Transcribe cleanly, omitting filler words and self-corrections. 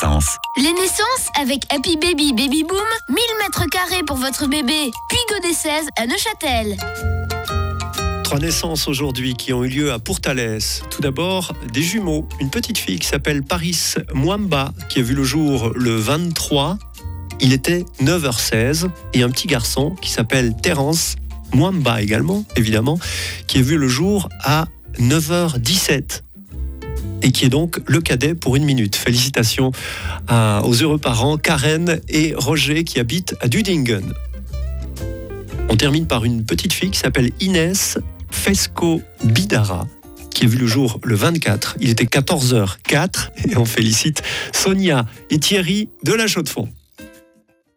naissances. Les naissances avec Happy Baby Baby Boom, 1000 mètres carrés pour votre bébé. Puis Godet 16 à Neuchâtel. 3 naissances aujourd'hui qui ont eu lieu à Pourtalès. Tout d'abord, des jumeaux. Une petite fille qui s'appelle Paris Mwamba, qui a vu le jour le 23. Il était 9h16. Et un petit garçon qui s'appelle Terence Mwamba également, évidemment, qui a vu le jour à 9h17. Et qui est donc le cadet pour 1 minute. Félicitations aux heureux parents Karen et Roger qui habitent à Dudingen. On termine par une petite fille qui s'appelle Inès Fesco Bidara, qui a vu le jour le 24. Il était 14h04 et on félicite Sonia et Thierry de La Chaux-de-Fonds.